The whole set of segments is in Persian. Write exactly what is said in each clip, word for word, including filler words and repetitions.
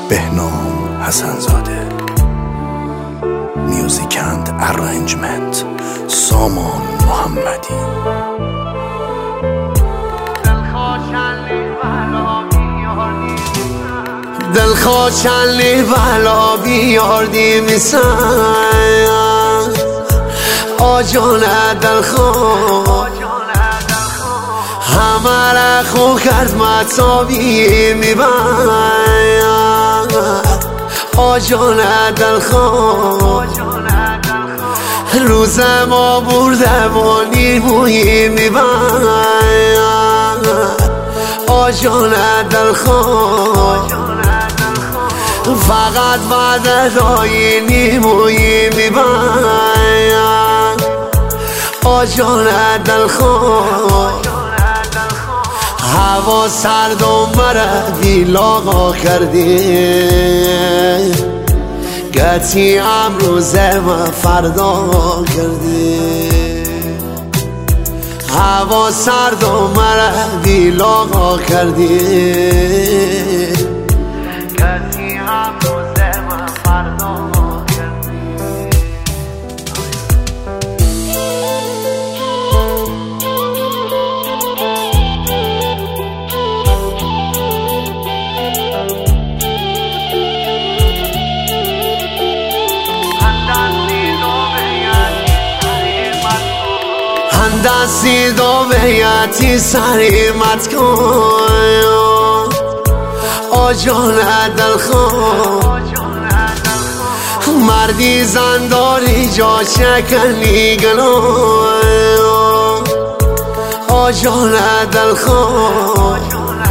بهنام حسن‌زاده. میوزیک اند ارنجمنت سامان محمدی. دلخواه چندی بلا بیاردی میسن آجانه دلخواه همه را خو کرد مطابی میبن آجانه دلخواه روز ما برده با نیمویی میبن آجانه دلخواه فقط بعد دایی نیمویی میبن آجانه دلخواه هوا سرد و مرا بیلاغا کردی گتی امروزه ما فردا کردی هوا سرد و مرا بیلاغا کردی گتی امروزه ما فردا کردی. دستی دو بیتی سریمت کن آجانه دلخواه مردی زنداری جا شکنی گلو آجانه دلخواه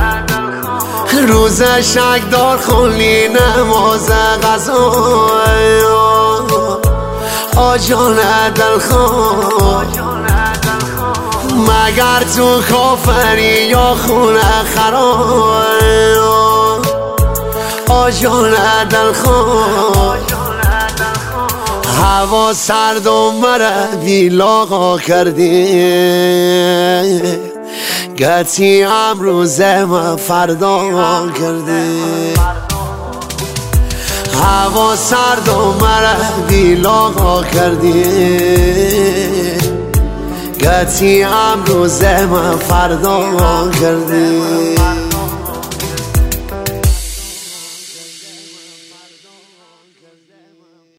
روز شک دار خونی نماز غذا آجانه دلخواه مگر تو کافری یا خونه خراب آجانه دلخواه هوا سرد و مرا بیلاغا کردی گتی امروزه ما فردا کردی هوا سرد و مرا بیلاغا کردی گتی امروزه ما فردا کردی.